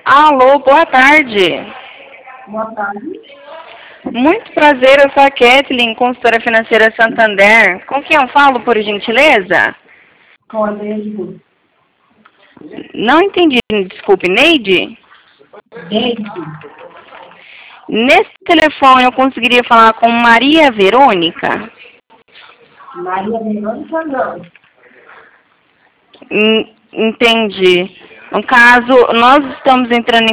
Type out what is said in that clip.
Alô, boa tarde. Boa tarde. Muito prazer, eu sou a Kathleen, consultora financeira Santander. Com quem eu falo, por gentileza? Com a Neide. Não entendi, desculpe, Neide? Neide. Nesse telefone eu conseguiria falar com Maria Verônica? Maria Verônica, não. Entendi. No caso, nós estamos entrando em